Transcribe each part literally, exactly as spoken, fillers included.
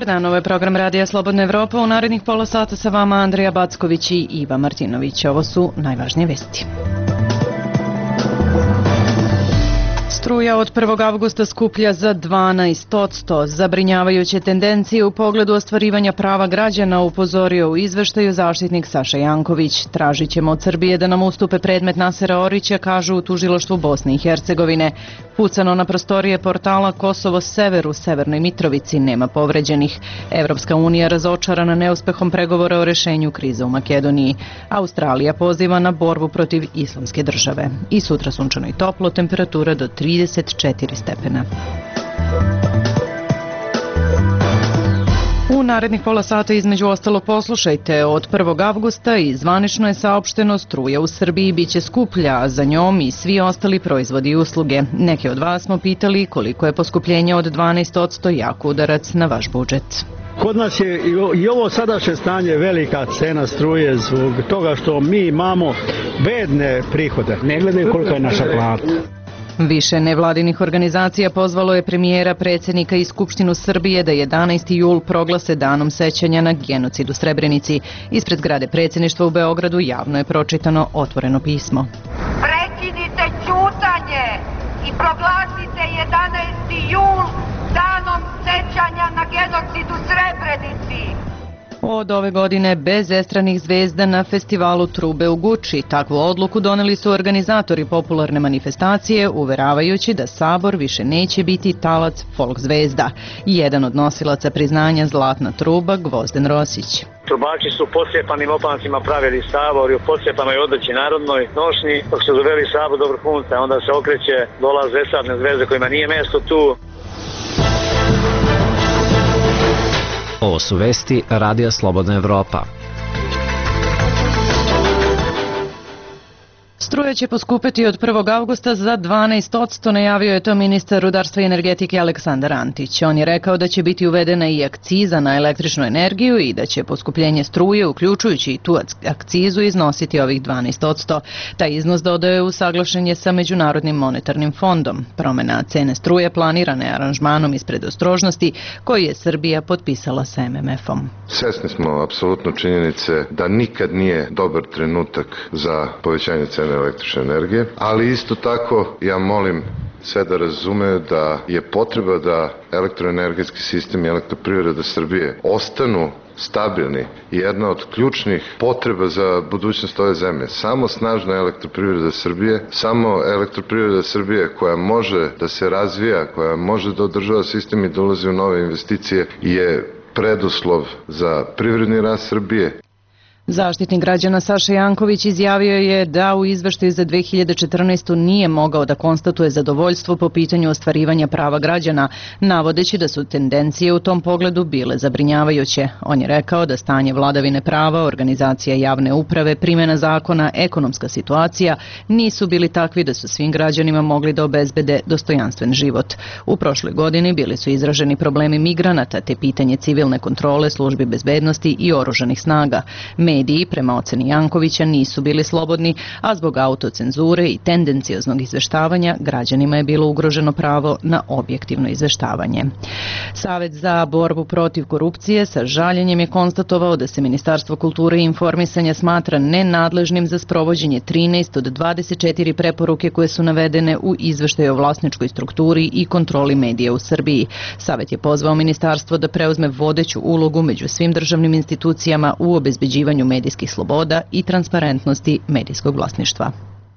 dan, ovo je program Radija Slobodna Evropa. U narednih pola sata sa vama Andreja Backović i Iva Martinović. Ovo su najvažnije vesti. Struja od prvog avgusta skuplja za dvanaest posto. Zabrinjavajuće tendencije u pogledu ostvarivanja prava građana upozorio u izveštaju zaštitnik Saša Janković. Tražit ćemo od Srbije da nam ustupe predmet Nasera Orića, kažu u tužilaštvu Bosne i Hercegovine. Pucano na prostorije portala Kosovo Sever u Severnoj Mitrovici, nema povređenih. Evropska unija razočarana neuspehom pregovora o rešenju krize u Makedoniji. Australija poziva na borbu protiv islamske države. I sutra sunčano i toplo, temperatura do trideset četiri stepena. U narednih pola sata između ostalo poslušajte, od prvog avgusta i zvanično je saopšteno struja u Srbiji biće skuplja, a za njom i svi ostali proizvodi i usluge. Neke od vas smo pitali koliko je poskupljenje od dvanaest posto jak udarac na vaš budžet. Kod nas je i ovo sadašnje stanje velika cena struje zbog toga što mi imamo bedne prihode. Ne gledaju koliko je naša plata. Više nevladinih organizacija pozvalo je premijera, predsjednika i Skupštinu Srbije da jedanaesti jul proglase danom sećanja na genocid u Srebrenici. Ispred zgrade predsjedništva u Beogradu javno je pročitano otvoreno pismo. Prekinite ćutanje i proglasite jedanaesti jul danom sećanja na genocid u Srebrenici. Od ove godine bez estranih zvezda na festivalu Trube u Guči. Takvu odluku doneli su organizatori popularne manifestacije, uveravajući da Sabor više neće biti talac folk zvezda. Jedan od nosilaca priznanja Zlatna truba, Gvozden Rosić. Trubači su posjepanim opancima pravili Sabor i u posjepanoj odjeći narodnoj nošnji, dok su doveli Sabor do vrhunca, onda se okreće, dolaze estradne zvezde kojima nije mjesto tu. Ovo su vesti Radija Slobodna Evropa. Struja će poskupeti od prvog avgusta za dvanaest posto, najavio je to ministar rudarstva i energetike Aleksandar Antić. On je rekao da će biti uvedena i akciza na električnu energiju i da će poskupljenje struje, uključujući i tu akcizu, iznositi ovih dvanaest posto. Taj iznos dodaje usaglašen je sa Međunarodnim monetarnim fondom. Promena cene struje planirana je aranžmanom iz predostrožnosti koji je Srbija potpisala sa em em efom. Svesni smo apsolutno činjenice da nikad nije dobar trenutak za povećanje cene električne energije, ali isto tako ja molim sve da razumeju da je potreba da elektroenergetski sistem i elektroprivreda Srbije ostanu stabilni i jedna od ključnih potreba za budućnost ove zemlje. Samo snažna elektroprivreda Srbije, samo elektroprivreda Srbije koja može da se razvija, koja može da održava sistem i da ulazi u nove investicije je preduslov za privredni rast Srbije. Zaštitnik građana Saša Janković izjavio je da u izveštaju za dve hiljade četrnaestu. nije mogao da konstatuje zadovoljstvo po pitanju ostvarivanja prava građana, navodeći da su tendencije u tom pogledu bile zabrinjavajuće. On je rekao da stanje vladavine prava, organizacija javne uprave, primjena zakona, ekonomska situacija nisu bili takvi da su svim građanima mogli da obezbede dostojanstven život. U prošloj godini bili su izraženi problemi migranata te pitanje civilne kontrole, službi bezbednosti i oružanih snaga. Mediji, prema oceni Jankovića, nisu bili slobodni, a zbog autocenzure i tendencioznog izveštavanja građanima je bilo ugroženo pravo na objektivno izveštavanje. Savet za borbu protiv korupcije sa žaljenjem je konstatovao da se Ministarstvo kulture i informisanja smatra nenadležnim za sprovođenje trinaest od dvadeset četiri preporuke koje su navedene u izveštaju o vlasničkoj strukturi i kontroli medija u Srbiji. Savet je pozvao ministarstvo da preuzme vodeću ulogu među svim državnim institucijama u obezbeđivanju medijskih sloboda i transparentnosti medijskog vlasništva.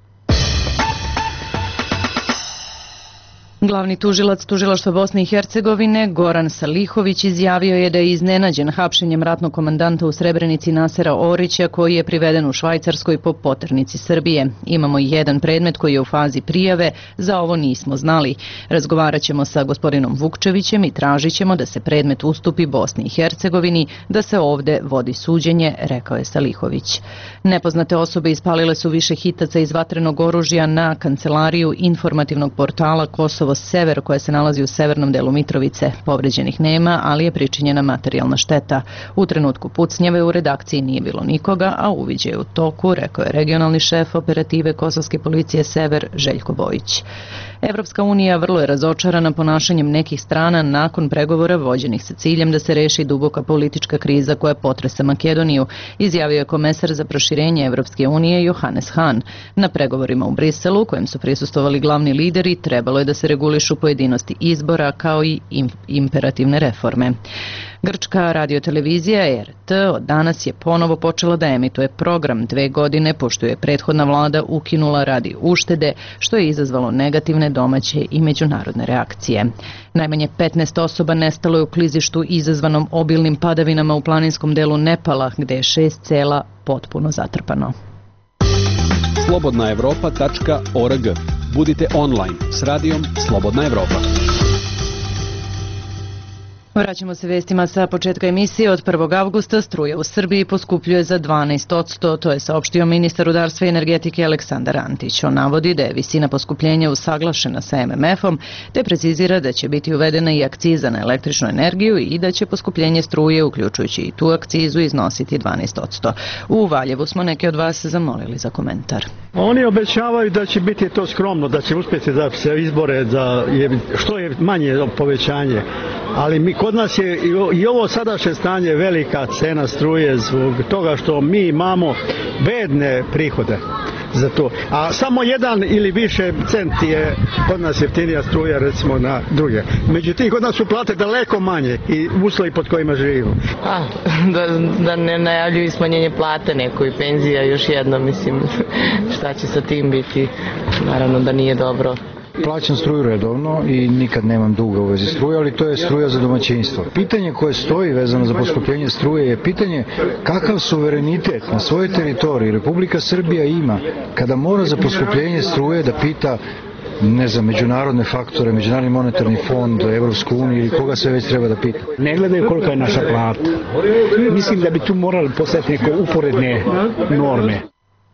Glavni tužilac Tužilaštva Bosne i Hercegovine Goran Salihović izjavio je da je iznenađen hapšenjem ratnog komandanta u Srebrenici Nasera Orića, koji je priveden u Švajcarskoj po poternici Srbije. Imamo i jedan predmet koji je u fazi prijave, za ovo nismo znali. Razgovarat ćemo sa gospodinom Vukčevićem i tražit ćemo da se predmet ustupi Bosni i Hercegovini, da se ovde vodi suđenje, rekao je Salihović. Nepoznate osobe ispalile su više hitaca iz vatrenog oružja na kancelariju informativnog portala Kosovo Sever, koja se nalazi u severnom delu Mitrovice. Povređenih nema, ali je pričinjena materijalna šteta. U trenutku pucnjave u redakciji nije bilo nikoga, a uviđaj je u toku, rekao je regionalni šef operative Kosovske policije Sever Željko Bojić. Evropska unija vrlo je razočarana ponašanjem nekih strana nakon pregovora vođenih sa ciljem da se reši duboka politička kriza koja potresa Makedoniju, izjavio je komesar za proširenje Evropske unije Johannes Hahn. Na pregovorima u Briselu, kojem su prisustvovali glavni lideri, trebalo je da se regulišu pojedinosti izbora kao i imperativne reforme. Grčka radiotelevizija R T od danas je ponovo počela da emituje program dve godine pošto je prethodna vlada ukinula radi uštede, što je izazvalo negativne domaće i međunarodne reakcije. Najmanje petnaest osoba nestalo je u klizištu izazvanom obilnim padavinama u planinskom delu Nepala, gde je šest sela potpuno zatrpano. slobodna evropa tačka org. Budite online s radijom Slobodna Evropa. Vraćamo se vestima sa početka emisije. Od prvog avgusta struja u Srbiji poskupljuje za dvanaest posto, to je saopštio ministar rudarstva i energetike Aleksandar Antić. On navodi da je visina poskupljenja usaglašena sa M M F-om, te precizira da će biti uvedena i akciza na električnu energiju i da će poskupljenje struje, uključujući i tu akcizu, iznositi dvanaest posto. U Valjevu smo neke od vas zamolili za komentar. Oni obećavaju da će biti to skromno, da će uspjeti da se izbore za što je manje povećanje, ali mi kod nas je i ovo sadašnje stanje velika cena struje zbog toga što mi imamo bedne prihode za to. A samo jedan ili više centi je kod nas jeftinija struja recimo na druge. Međutim, kod nas su plate daleko manje i uslovi pod kojima živimo. A, da, da ne najavljuju smanjenje plate neko i penzija još jedno, mislim, šta će sa tim biti, naravno da nije dobro. Plaćam struju redovno i nikad nemam duga u vezi struje, ali to je struja za domaćinstvo. Pitanje koje stoji vezano za poskupljenje struje je pitanje kakav suverenitet na svojoj teritoriji Republika Srbija ima kada mora za poskupljenje struje da pita ne znam, međunarodne faktore, Međunarodni monetarni fond, Evropsku uniju ili koga sve već treba da pita. Ne gledaju koliko je naša plata. Mislim da bi tu morali postaviti neke uporedne norme.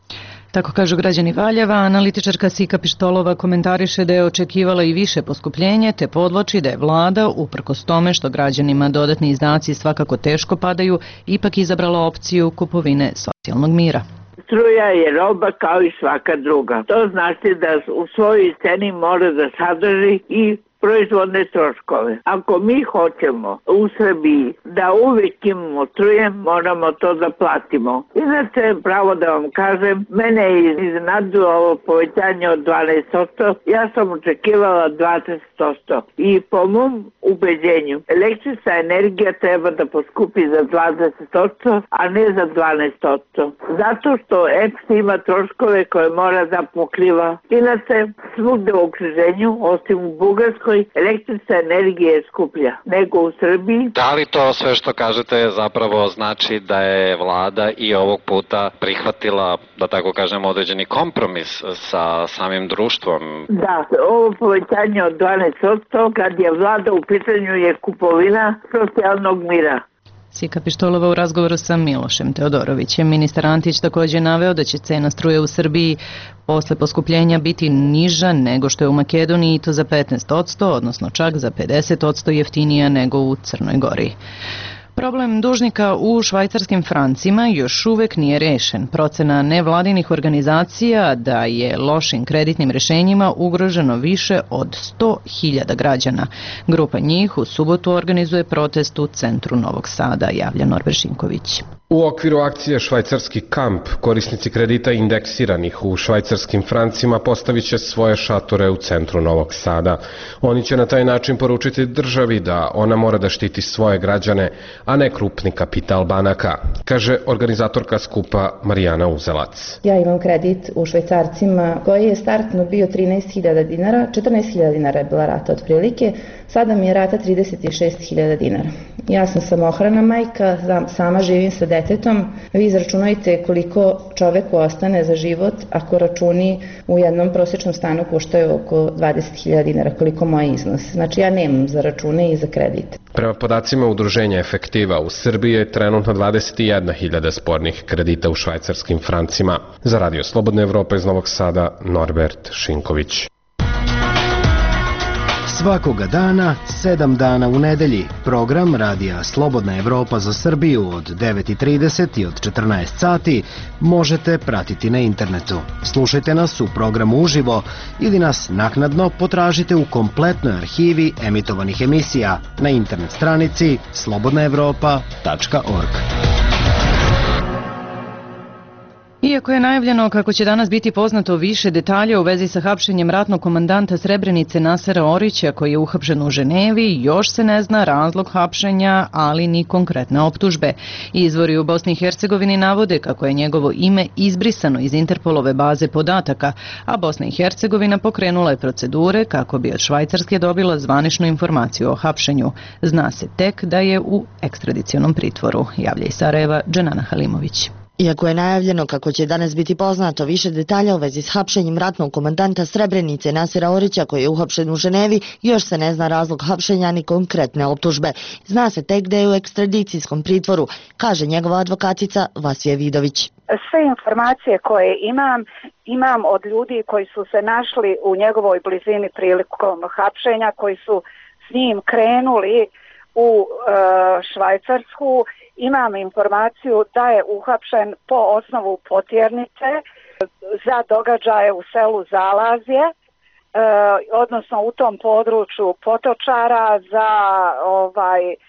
Tako kažu građani Valjeva. Analitičarka Sika Pištolova komentariše da je očekivala i više poskupljenje, te podvlači da je vlada, uprkos tome što građanima dodatni izdaci svakako teško padaju, ipak izabrala opciju kupovine socijalnog mira. Struja je roba kao i svaka druga. To znači da u svojoj ceni mora da sadrži i proizvodne troškove. Ako mi hoćemo u Srbiji da uvijek imamo struje, moramo to da platimo. Inače, pravo da vam kažem, mene je iznenadilo ovo povećanje od dvanaest posto. Ja sam očekivala dvadeset posto. I po mom ubeđenju, električna energija treba da poskupi za dvadeset posto, a ne za dvanaest posto. Zato što E P S ima troškove koje mora da pokriva. Inače, svugde u okruženju, osim u Bugarskoj, električna energija je skuplja nego u Srbiji. Da li to sve što kažete zapravo znači da je vlada i ovog puta prihvatila, da tako kažem, određeni kompromis sa samim društvom? Da, ovo povećanje od dvanaest posto kad je vlada u pitanju je kupovina socijalnog mira. Sika Pištolova u razgovoru sa Milošem Teodorovićem. Ministar Antić također naveo da će cena struje u Srbiji posle poskupljenja biti niža nego što je u Makedoniji i to za petnaest posto, odnosno čak za pedeset posto jeftinija nego u Crnoj Gori. Problem dužnika u švajcarskim francima još uvek nije rešen. Procena nevladinih organizacija da je lošim kreditnim rešenjima ugroženo više od sto hiljada građana. Grupa njih u subotu organizuje protest u centru Novog Sada, javlja Norbert Šinković. U okviru akcije Švajcarski kamp, korisnici kredita indeksiranih u švajcarskim francima postavit će svoje šatore u centru Novog Sada. Oni će na taj način poručiti državi da ona mora da štiti svoje građane, a ne krupni kapital banaka, kaže organizatorka skupa Marijana Uzelac. Ja imam kredit u švajcarcima koji je startno bio trinaest hiljada dinara, četrnaest hiljada dinara je bila rata otprilike, sada mi je rata trideset šest hiljada dinara. Ja sam samohrana majka, sama živim sa detetom. Vi izračunajte koliko čoveku ostane za život ako računi u jednom prosječnom stanu koštaju oko dvadeset hiljada dinara, koliko moj iznos. Znači ja nemam za račune i za kredit. Prema podacima udruženja Efektiva, u Srbiji je trenutno dvadeset jedna hiljada spornih kredita u švajcarskim francima. Za Radio Slobodna Evropa iz Novog Sada, Norbert Šinković. Svakoga dana, sedam dana u nedelji, program radija Slobodna Evropa za Srbiju od devet i trideset i od četrnaest sati možete pratiti na internetu. Slušajte nas u programu uživo ili nas naknadno potražite u kompletnoj arhivi emitovanih emisija na internet stranici slobodna evropa tačka org. Iako je najavljeno kako će danas biti poznato više detalja u vezi sa hapšenjem ratnog komandanta Srebrenice Nasera Orića koji je uhapšen u Ženevi, još se ne zna razlog hapšenja, ali ni konkretne optužbe. Izvori u Bosni i Hercegovini navode kako je njegovo ime izbrisano iz Interpolove baze podataka, a Bosna i Hercegovina pokrenula je procedure kako bi od Švajcarske dobila zvaničnu informaciju o hapšenju. Zna se tek da je u ekstradicionom pritvoru, javlja iz Sarajeva Dženana Halimović. Iako je najavljeno kako će danas biti poznato više detalja u vezi s hapšenjem ratnog komandanta Srebrenice Nasera Orića koji je uhapšen u Ženevi, još se ne zna razlog hapšenja ni konkretne optužbe. Zna se tek da je u ekstradicijskom pritvoru, kaže njegova advokatica Vasija Vidović. Sve informacije koje imam, imam od ljudi koji su se našli u njegovoj blizini prilikom hapšenja, koji su s njim krenuli u e, Švajcarsku. Imam informaciju da je uhapšen po osnovu potjernice za događaje u selu Zalazje, e, odnosno u tom području Potočara za, ovaj, e,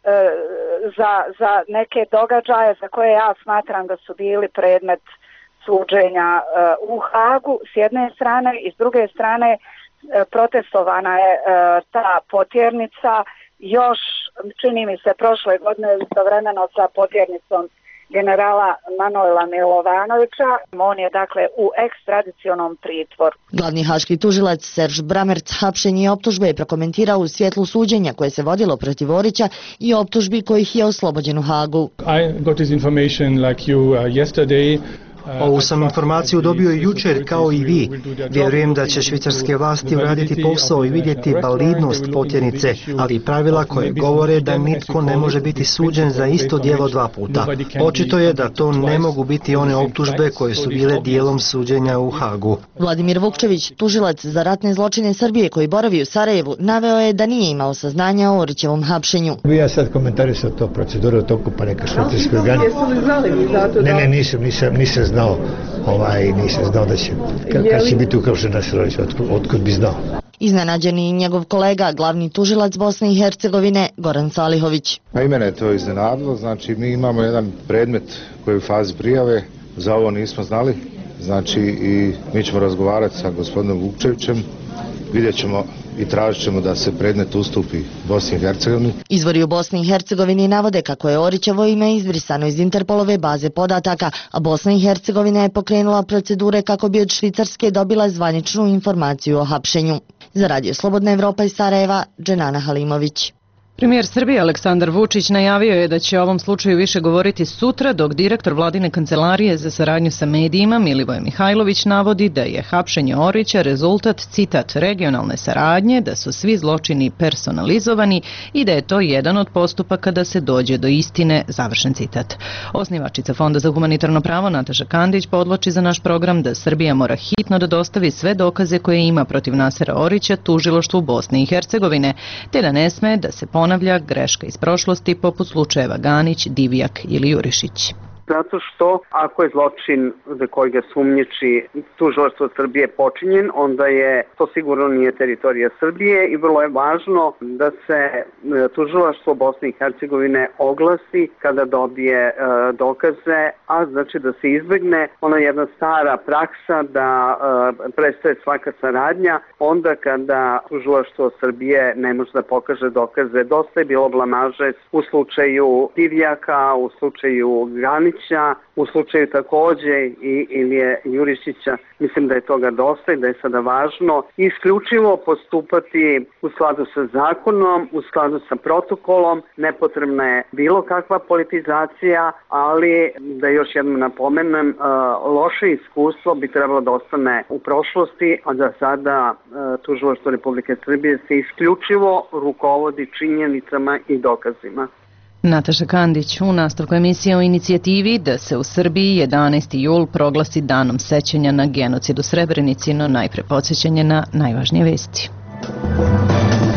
za, za neke događaje za koje ja smatram da su bili predmet suđenja e, u Hagu s jedne strane i s druge strane e, protestovana je e, ta potjernica još, čini mi se, prošle godine istovremeno sa potjernicom generala Manuela Milovanovića. On je dakle u ekstradicionom pritvoru. Glavni haški tužilac Serž Bramerc hapšenje i optužbe je prokomentirao u svjetlu suđenja koje se vodilo protiv Orića i optužbi kojih je oslobođen u Hagu. I got this information like you uh, yesterday. Ovu sam informaciju dobio i jučer kao i vi. Vjerujem da će švicarske vlasti uraditi posao i vidjeti validnost potjernice, ali i pravila koje govore da nitko ne može biti suđen za isto djelo dva puta. Očito je da to ne mogu biti one optužbe koje su bile dijelom suđenja u Hagu. Vladimir Vukčević, tužilac za ratne zločine Srbije koji boravi u Sarajevu, naveo je da nije imao saznanja o Orićevom hapšenju. Vi ja sad komentarisao to proceduru toku pa neka švicarski organi. Jesu li znali vi zato da... Ne, ne, nisam, nisam, nisam znao, ovaj, nisam znao da će, kad će biti uhapšen Naser Orić, otkud bi znao. Iznenađeni njegov kolega, glavni tužilac Bosne i Hercegovine, Goran Salihović. A i mene je to iznenadilo, znači mi imamo jedan predmet koji je u fazi prijave, za ovo nismo znali, znači i mi ćemo razgovarati sa gospodinom Vukčevićem, vidjet ćemo i tražit ćemo da se predmet ustupi Bosni i Hercegovini. Izvori u Bosni i Hercegovini navode kako je Orićevo ime izbrisano iz Interpolove baze podataka, a Bosna i Hercegovina je pokrenula procedure kako bi od Švicarske dobila zvaničnu informaciju o hapšenju. Za Radio Slobodna Evropa iz Sarajeva, Dženana Halimović. Premijer Srbije Aleksandar Vučić najavio je da će o ovom slučaju više govoriti sutra, dok direktor vladine kancelarije za saradnju sa medijima Milivoje Mihajlović navodi da je hapšenje Orića rezultat, citat, regionalne saradnje, da su svi zločini personalizovani i da je to jedan od postupaka da se dođe do istine, završen citat. Osnivačica Fonda za humanitarno pravo Nataša Kandić podvlači za naš program da Srbija mora hitno da dostavi sve dokaze koje ima protiv Nasera Orića tužilaštvu Bosne i Hercegovine, te da ne sme da se ponavlja greška iz prošlosti poput slučajeva Ganić, Divjak ili Jurišić. Zato što ako je zločin za koji ga sumnjiči tužilaštvo Srbije počinjen, onda je to sigurno nije teritorija Srbije i vrlo je važno da se tužilaštvo Bosne i Hercegovine oglasi kada dobije e, dokaze, a znači da se izbegne ona jedna stara praksa da e, prestaje svaka saradnja onda kada tužilaštvo Srbije ne može da pokaže dokaze. Dosta je bilo blamaže u slučaju Divjaka, u slučaju Ganića, u slučaju takođe i Ilije Jurišića. Mislim da je toga dosta i da je sada važno isključivo postupati u skladu sa zakonom, u skladu sa protokolom. Nepotrebna je bilo kakva politizacija, ali da još jednom napomenem, loše iskustvo bi trebalo da ostane u prošlosti, a da sada tužilaštvo Republike Srbije se isključivo rukovodi činjenicama i dokazima. Nataša Kandić u nastavku emisije o inicijativi da se u Srbiji jedanaesti jul proglasi danom sećanja na genocid u Srebrenici, no najpre podsjećanje na najvažnije vesti.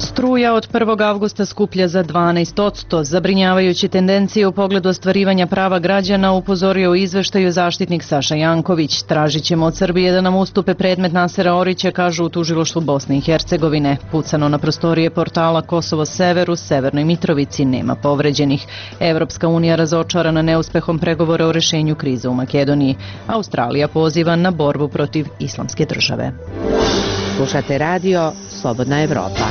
Struja od prvog avgusta skuplja za dvanaest posto. Zabrinjavajuće tendencije u pogledu ostvarivanja prava građana upozorio u izveštaju zaštitnik Saša Janković. Tražit ćemo od Srbije da nam ustupe predmet Nasera Orića, kažu u tužilaštvu Bosne i Hercegovine. Pucano na prostorije portala Kosovo Sever u Severnoj Mitrovici, nema povređenih. Evropska unija razočarana neuspehom pregovora o rešenju krize u Makedoniji. Australija poziva na borbu protiv islamske države. Slušate radio Slobodna Evropa.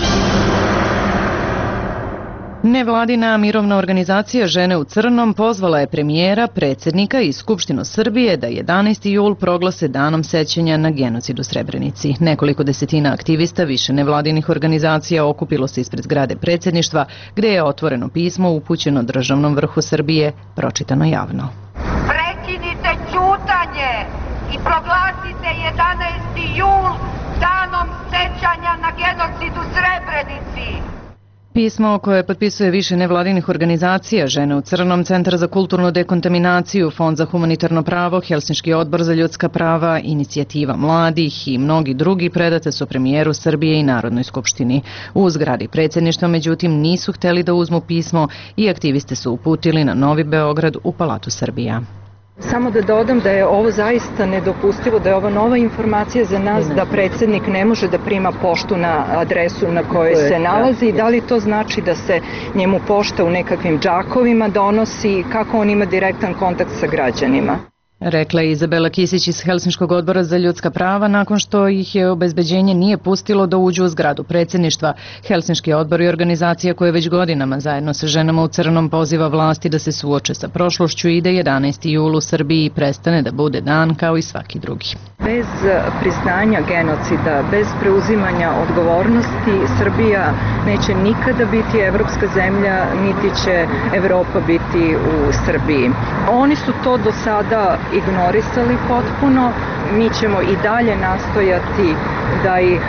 Nevladina mirovna organizacija Žene u crnom pozvala je premijera, predsjednika i Skupštinu Srbije da jedanaesti jul proglase danom sećanja na genocid u Srebrenici. Nekoliko desetina aktivista više nevladinih organizacija okupilo se ispred zgrade predsjedništva, gde je otvoreno pismo upućeno državnom vrhu Srbije, pročitano javno. Prekinite ćutanje i proglasite jedanaesti jul danom sećanja na genocid u Srebrenici. Pismo koje potpisuje više nevladinih organizacija, Žene u crnom, Centar za kulturnu dekontaminaciju, Fond za humanitarno pravo, Helsinški odbor za ljudska prava, Inicijativa mladih i mnogi drugi predate su premijeru Srbije i Narodnoj skupštini. U zgradi predsjedništva, međutim, nisu hteli da uzmu pismo i aktiviste su uputili na Novi Beograd u Palatu Srbija. Samo da dodam da je ovo zaista nedopustivo, da je ovo nova informacija za nas, da predsjednik ne može da prima poštu na adresu na kojoj se nalazi i da li to znači da se njemu pošta u nekakvim džakovima donosi, kako on ima direktan kontakt sa građanima. Rekla je Izabela Kisić iz Helsinškog odbora za ljudska prava nakon što ih je obezbeđenje nije pustilo da uđu u zgradu predsjedništva. Helsinški odbor je organizacija koja već godinama zajedno sa Ženama u crnom poziva vlasti da se suoče sa prošlošću i da jedanaesti jul u Srbiji prestane da bude dan kao i svaki drugi. Bez priznanja genocida, bez preuzimanja odgovornosti, Srbija neće nikada biti evropska zemlja, niti će Evropa biti u Srbiji. Oni su to do sada ignorisali potpuno. Mi ćemo i dalje nastojati da ih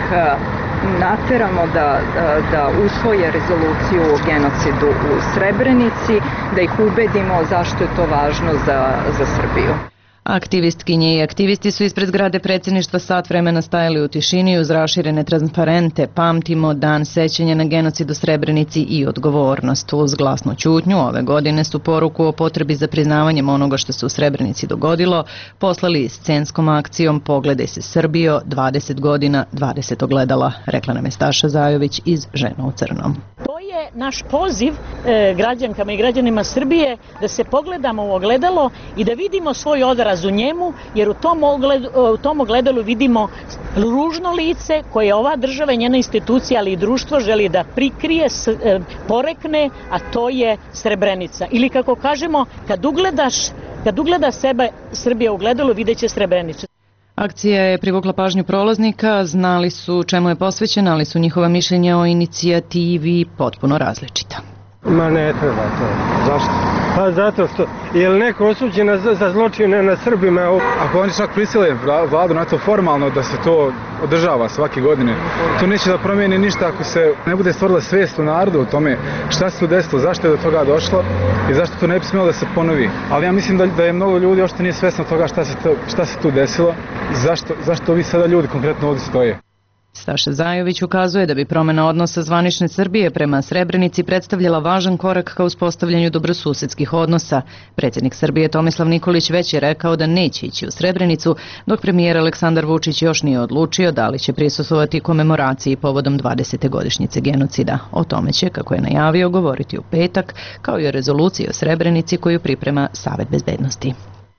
nateramo da, da, da usvoje rezoluciju o genocidu u Srebrenici, da ih ubedimo zašto je to važno za, za Srbiju. Aktivistkinje i aktivisti su ispred zgrade predsjedništva sat vremena stajali u tišini uz raširene transparente "Pamtimo dan sećanja na genocid u Srebrenici i odgovornost". Uz glasnu ćutnju ove godine su poruku o potrebi za priznavanjem onoga što se u Srebrenici dogodilo poslali scenskom akcijom "Pogledaj se Srbijo, dvadeset godina, dvadeset ogledala", rekla nam je Staša Zajović iz Žena u crnom. To je naš poziv e, građankama i građanima Srbije da se pogledamo u ogledalo i da vidimo svoj odraz u njemu, jer u tom, ogled, u tom ogledalu vidimo ružno lice koje ova država i njena institucija, ali i društvo želi da prikrije, s, e, porekne, a to je Srebrenica. Ili kako kažemo, kad ugledaš, kad ugleda sebe Srbija u ogledalu, vidjet će Srebrenicu. Akcija je privukla pažnju prolaznika, znali su čemu je posvećena, ali su njihova mišljenja o inicijativi potpuno različita. Ma ne treba to. Zašto? Pa zato što je li neko osuđen za, za zločine na Srbima? Ako oni čak prisile vladu na to formalno da se to održava svake godine, to neće da promijeni ništa ako se ne bude stvorila svijest u narodu o tome šta se tu desilo, zašto je do toga došlo i zašto to ne bi smjelo da se ponovi. Ali ja mislim da, da je mnogo ljudi uopšte nije svjesno toga šta se, to, šta se tu desilo i zašto, zašto vi sada ljudi konkretno ovdje stoje. Staša Zajović ukazuje da bi promjena odnosa zvanične Srbije prema Srebrenici predstavljala važan korak ka uspostavljanju dobrosusedskih odnosa. Predsjednik Srbije Tomislav Nikolić već je rekao da neće ići u Srebrenicu, dok premijer Aleksandar Vučić još nije odlučio da li će prisustvovati komemoraciji povodom dvadesete godišnjice genocida. O tome će, kako je najavio, govoriti u petak, kao i o rezoluciji o Srebrenici koju priprema Savet bezbednosti.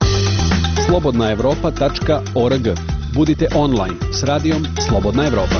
slobodna evropa tačka org. Budite online s radijom Slobodna Evropa.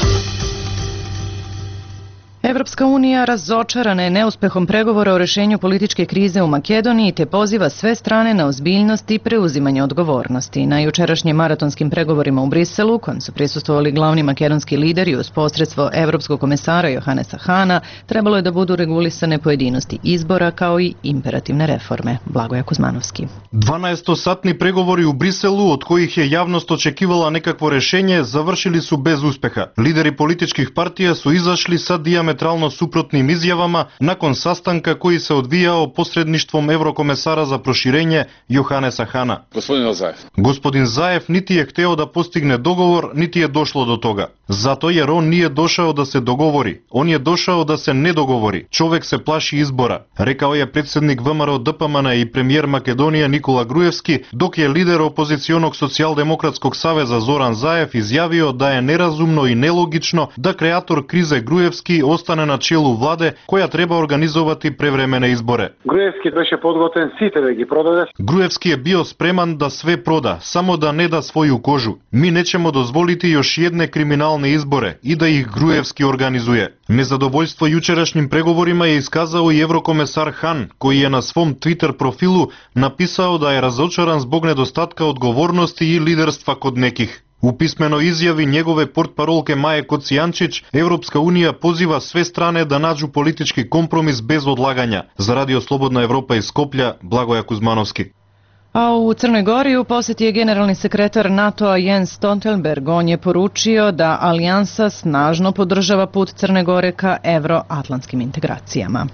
Evropska unija razočarana je neuspehom pregovora o rešenju političke krize u Makedoniji te poziva sve strane na ozbiljnost i preuzimanje odgovornosti. Na jučerašnjim maratonskim pregovorima u Briselu, kojem su prisustvovali glavni makedonski lideri uz posredstvo evropskog komesara Johanesa Hana, trebalo je da budu regulisane pojedinosti izbora kao i imperativne reforme. Blagoja Kuzmanovski. dvanaestosatni pregovori u Брисelu, od kojih je javnost očekivala nekakvo rešenje, završili su bez uspeha. Lideri političkih partija su izašli sa dijametralno диаметрално супротним изјавама након састанка кој се одвијао посредништвом еврокомесара за проширење Јоханеса Хана. Господин Заев. Господин Заев нити е хтео да постигне договор, нити е дошло до тога. Затоа jer он nije došao da se dogovori, on je došao da se ne dogovori. Човек се плаши избора, рекао е председник ВМРО Д П М Н и премиер Македонија Никола Груевски, док е лидер опозиционог Социјалдемократскog saveza Зоран Заев изјавио да е неразумно и нелогично да креатор кризе Груевски остане на челу владе која треба организовати превремене изборе. Груевски беше подготвен сите да ги продаде. Груевски е био спреман да све прода, само да не да своју кожу. Ми нечемо дозволити још едне криминални изборе и да их Груевски организуе. Незадоволство јучерашним преговорима е исказао и еврокомесар Хан, кој е на свом Твитер профилу написао да е разочаран због недостатка одговорности и лидерства код неких. У писмено изјави негове портпаролке Маје Коцијанчич, Европска унија позива све стране да наđu политички компромис без одлагања. За Радио Слободна Европа из Скопља, Благоја Кузмановски. A u Crnoj Gori u posjeti je generalni sekretar NATO-a Jens Stoltenberg. On je poručio da alijansa snažno podržava put Crne Gore ka evroatlantskim integracijama.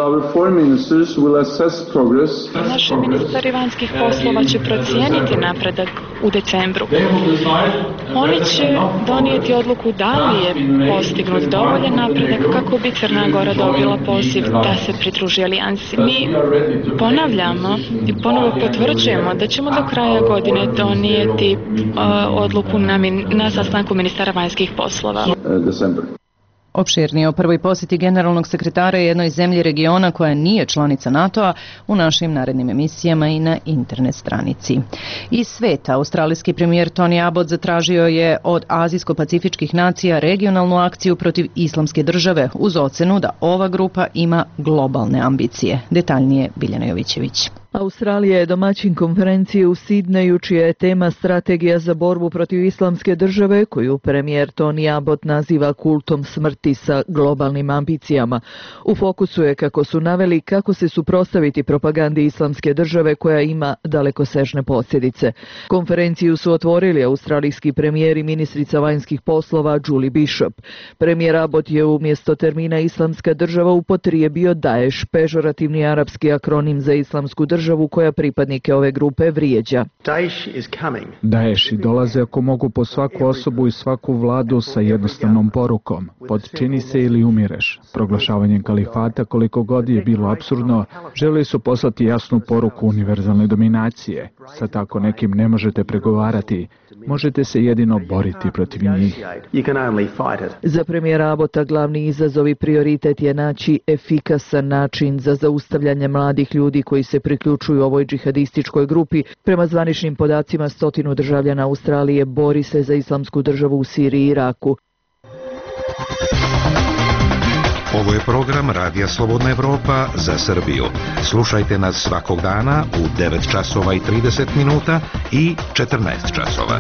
Naši ministari vanjskih poslova će procijeniti napredak u decembru. Oni će donijeti odluku da li je postignut dovoljan napredak kako bi Crna Gora dobila poziv da se pridruži alijansi. Mi ponavljamo i ponovo potvrđujemo da ćemo do kraja godine donijeti uh, odluku na, min, na sastanku ministara vanjskih poslova. Opširnije o prvoj posjeti generalnog sekretara jednoj zemlji regiona koja nije članica NATO-a u našim narednim emisijama i na internet stranici. Iz sveta, australijski premijer Tony Abbott zatražio je od azijsko-pacifičkih nacija regionalnu akciju protiv islamske države uz ocenu da ova grupa ima globalne ambicije. Detaljnije Biljana Jovićević. Australija je domaćin konferencije u Sidneju, čija je tema strategija za borbu protiv islamske države, koju premijer Tony Abbott naziva kultom smrti sa globalnim ambicijama. U fokusu je, kako su naveli, kako se suprotstaviti propagandi islamske države koja ima dalekosežne posljedice. Konferenciju su otvorili australijski premijer i ministrica vanjskih poslova Julie Bishop. Premijer Abbott je umjesto termina islamska država upotrijebio Daesh, pežorativni arapski akronim za islamsku državu, državu koja pripadnike ove grupe vrijeđa. Daeši dolaze ako mogu po svaku osobu i svaku vladu sa jednostavnom porukom. Podčini se ili umireš. Proglašavanjem kalifata, koliko god je bilo apsurdno, želi su poslati jasnu poruku univerzalne dominacije. Sa tako nekim ne možete pregovarati. Možete se jedino boriti protiv njih. Za premijera Abota glavni izazov i prioritet je naći efikasan način za zaustavljanje mladih ljudi koji se priključuju ovoj džihadističkoj grupi. Prema zvaničnim podacima, stotinu državljana Australije bori se za islamsku državu u Siriji i Iraku. Ovo je program Radija Slobodna Evropa za Srbiju. Slušajte nas svakog dana u devet časova i trideset minuta i četrnaest časova.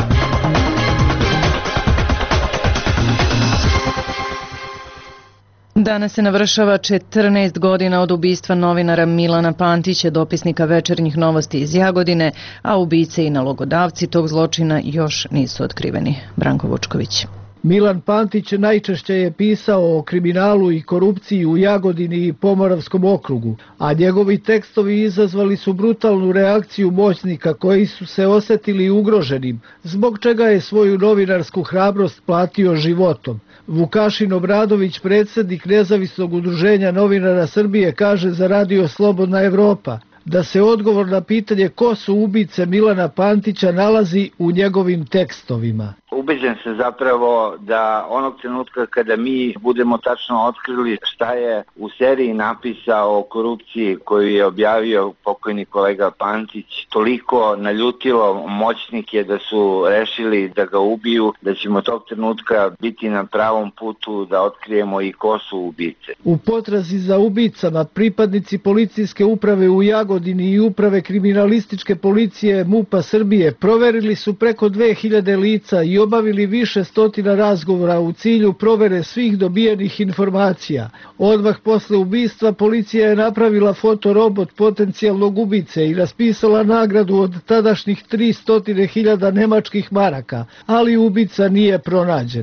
Danas se navršava četrnaest godina od ubistva novinara Milana Pantića, dopisnika Večernjih novosti iz Jagodine, a ubice i nalogodavci tog zločina još nisu otkriveni. Branko Vučković. Milan Pantić najčešće je pisao o kriminalu i korupciji u Jagodini i Pomoravskom okrugu, a njegovi tekstovi izazvali su brutalnu reakciju moćnika koji su se osjetili ugroženim, zbog čega je svoju novinarsku hrabrost platio životom. Vukašin Obradović, predsjednik Nezavisnog udruženja novinara Srbije, kaže za Radio Slobodna Evropa da se odgovor na pitanje ko su ubice Milana Pantića nalazi u njegovim tekstovima. Ubeđen se zapravo da onog trenutka kada mi budemo tačno otkrili šta je u seriji napisao o korupciji koju je objavio pokojni kolega Pantić, toliko naljutilo moćnike da su rešili da ga ubiju, da ćemo tog trenutka biti na pravom putu da otkrijemo i ko su ubice. U potrazi za ubicama pripadnici policijske uprave u Jagodini i uprave kriminalističke policije MUP-a Srbije proverili su preko dve hiljade lica i obavili više stotina razgovora u cilju provere svih dobijenih informacija. Odmah posle ubistva policija je napravila fotorobot potencijalnog ubice i raspisala nagradu od tadašnjih tristo hiljada nemačkih maraka, ali ubica nije pronađen.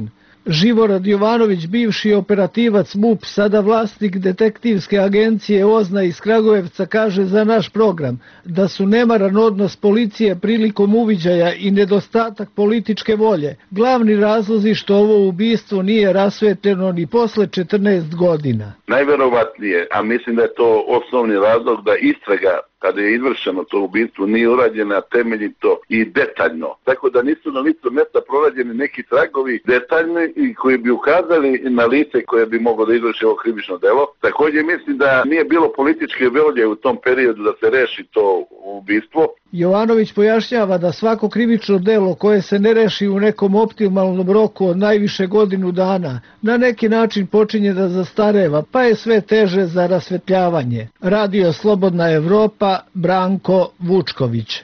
Živorad Jovanović, bivši operativac M U P, sada vlasnik detektivske agencije Ozna iz Kragujevca, kaže za naš program da su nemaran odnos policije prilikom uviđaja i nedostatak političke volje glavni razlozi što ovo ubistvo nije rasvetljeno ni posle četrnaest godina. Najverovatnije, a mislim da je to osnovni razlog, da istraga kada je izvršeno to ubistvo nije urađena temeljito i detaljno. Tako da nisu na licu mesta prorađeni neki tragovi detaljni i koji bi ukazali na lice koje bi moglo da izvrši ovo krivično delo. Također mislim da nije bilo političke volje u tom periodu da se reši to ubistvo. Jovanović pojašnjava da svako krivično delo koje se ne reši u nekom optimalnom roku od najviše godinu dana na neki način počinje da zastareva, pa je sve teže za rasvetljavanje. Radio Slobodna Evropa, Branko Vučković.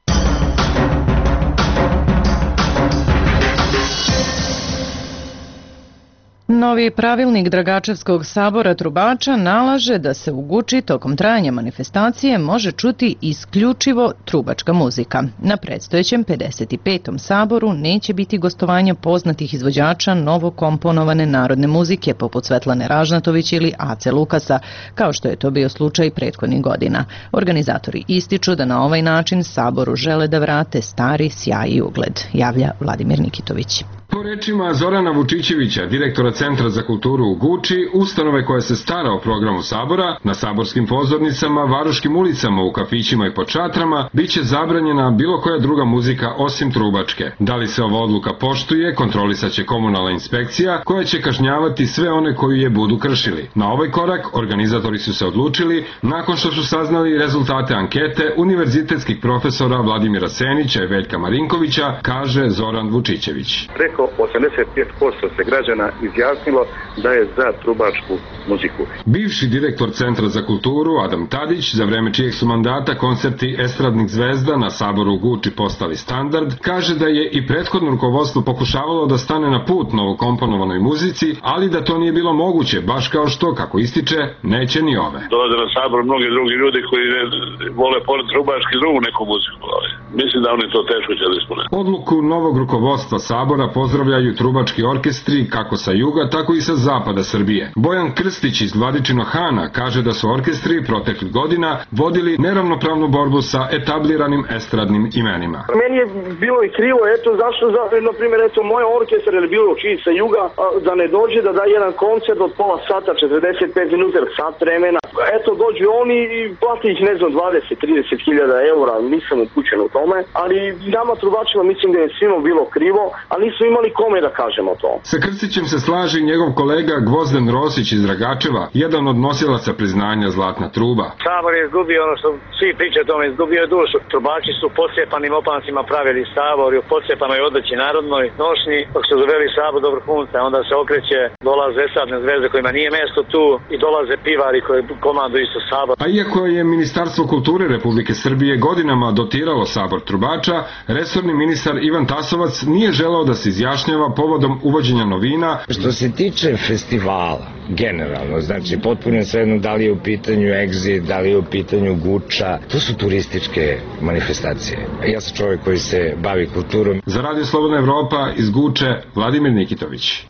Novi pravilnik Dragačevskog sabora trubača nalaže da se u Guči tokom trajanja manifestacije može čuti isključivo trubačka muzika. Na predstojećem pedeset petom saboru neće biti gostovanja poznatih izvođača novokomponovane narodne muzike poput Svetlane Ražnatović ili Ace Lukasa, kao što je to bio slučaj prethodnih godina. Organizatori ističu da na ovaj način saboru žele da vrate stari sjaj i ugled, javlja Vladimir Nikitović. Po rečima Zorana Vučićevića, direktora Centra za kulturu u Guči, ustanove koja se stara o programu sabora, na saborskim pozornicama, varoškim ulicama, u kafićima i pod šatrama, bit će zabranjena bilo koja druga muzika osim trubačke. Da li se ova odluka poštuje, kontrolisat će komunalna inspekcija, koja će kažnjavati sve one koji je budu kršili. Na ovaj korak organizatori su se odlučili nakon što su saznali rezultate ankete univerzitetskih profesora Vladimira Senića i Veljka Marinkovića, kaže Zoran Vučićević. Preko osamdeset pet posto se građana izjasnilo da je za trubačku muziku. Bivši direktor Centra za kulturu Adam Tadić, za vreme čijeg su mandata koncerti estradnih zvezda na saboru u Guči postali standard, kaže da je i prethodno rukovodstvo pokušavalo da stane na put novokomponovanoj muzici, ali da to nije bilo moguće, baš kao što, kako ističe, neće ni ove. Dolaze na sabor mnogi drugi ljudi koji vole pored trubački drugu neku muziku. Mislim da oni to teško će da ispune. Odluku novog rukovodstva sabora pozdravljaju trubački orkestri kako sa juga, tako i sa zapada Srbije. Bojan Krstić iz Vladičinog Hana kaže da su orkestri proteklih godina vodili neravnopravnu borbu sa etabliranim estradnim imenima. Meni je bilo i krivo, eto zašto, za, na primjer, eto moj orkestar ili bilo čiji sa juga, a, da ne dođe da da jedan koncert od pola sata, četrdeset pet minuta, sat vremena. Eto dođu oni i plati ih, ne znam, dvadeset do trideset hiljada eura, nisam upućen u tome, ali nama trubačima mislim da je svima bilo krivo, a nismo imali kome da kažemo to. Sa Krstićem se slaži njegov kolega Gvozden Rosić iz Dragačeva, jedan od nosilaca priznanja Zlatna truba. Sabor je izgubio ono što svi pričaju o tome, izgubio je dušu. Trubači su pocepanim opancima pravili sabor i u pocepanoj odeći narodnoj nošnji, dok su doveli sabor do vrhunca, onda se okreće, dolaze estradne zvezde kojima nije mesto tu i dolaze pivari koji komanduju isto sabor. A iako je Ministarstvo kulture Republike Srbije godinama dotiralo sabor trubača, resorni ministar Ivan Tasovac nije želeo da se izjašnjava povodom uvođenja novina. Što se tiče festivala, generalno, znači potpuno svejedno da li je u pitanju Exit, da li je u pitanju Guča, to su turističke manifestacije. Ja sam čovjek koji se bavi kulturom. Za Radio Slobodna Evropa iz Guče, Vladimir Nikitović.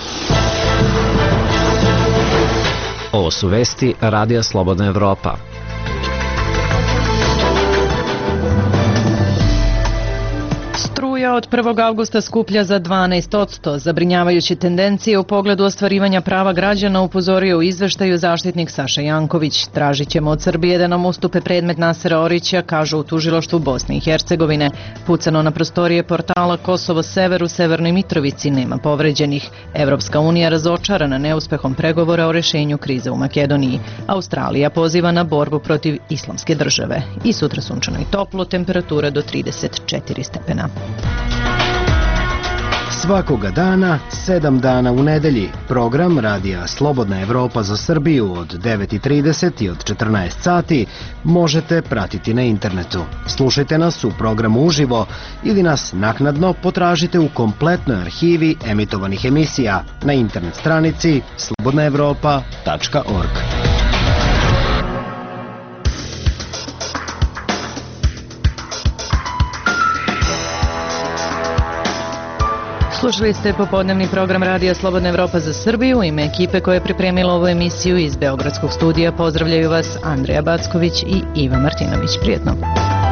Ovo su vesti Radija Slobodna Evropa. Struja od prvog avgusta skuplja za dvanaest posto. Zabrinjavajuće tendencije u pogledu ostvarivanja prava građana upozorio u izveštaju zaštitnik Saša Janković. Tražit ćemo od Srbije da nam ustupe predmet Nasera Orića, kažu u tužilaštvu Bosne i Hercegovine. Pucano na prostorije portala Kosovo Sever u Severnoj Mitrovici, nema povređenih. Evropska unija razočarana neuspehom pregovora o rešenju krize u Makedoniji. Australija poziva na borbu protiv islamske države. I sutra sunčano i toplo, temperatura do trideset četiri stepena. Svakoga dana, sedam dana u nedelji, program Radija Slobodna Evropa za Srbiju od devet i trideset i od četrnaest sati možete pratiti na internetu. Slušajte nas u programu uživo ili nas naknadno potražite u kompletnoj arhivi emitovanih emisija na internet stranici slobodna evropa tačka org. Slušali ste popodnevni program Radija Slobodna Evropa za Srbiju. U ime ekipe koja je pripremila ovu emisiju iz Beogradskog studija pozdravljaju vas Andreja Backović i Iva Martinović. Prijetno.